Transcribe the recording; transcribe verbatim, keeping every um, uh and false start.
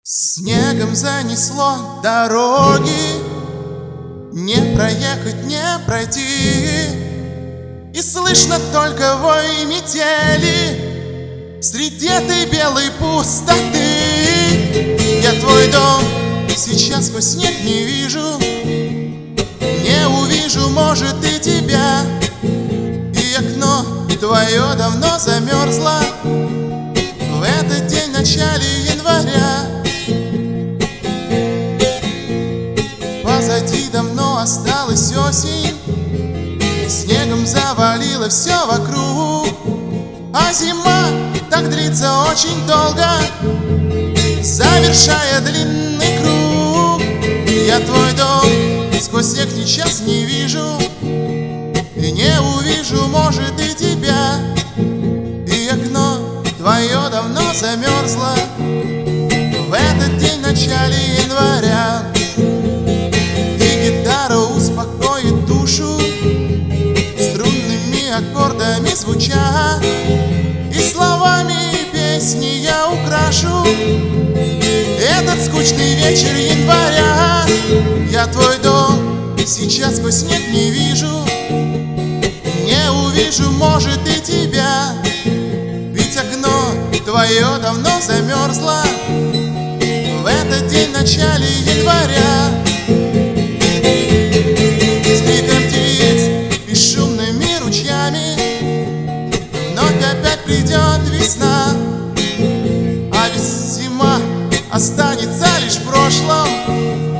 Снегом занесло дороги, не проехать, не пройти, и слышно только вой метели среди этой белой пустоты. Я твой дом сейчас сквозь снег не вижу, не увижу, может, и тебя. И окно твое давно замерзло в этот день в начале января. Позади давно осталась осень, снегом завалило все вокруг, а зима так длится очень долго, завершая длинный круг. Я твой дом сквозь снег сейчас не вижу, и не увижу, может, и тебя. И окно твое давно замерзло в этот день в начале января. Успокоит душу струнными аккордами звуча, и словами песни я украшу этот скучный вечер января. Я твой дом сейчас сквозь снег не вижу, не увижу, может, и тебя. Ведь окно твое давно замерзло в этот день в начале января. Придет весна, а ведь зима останется лишь в прошлом.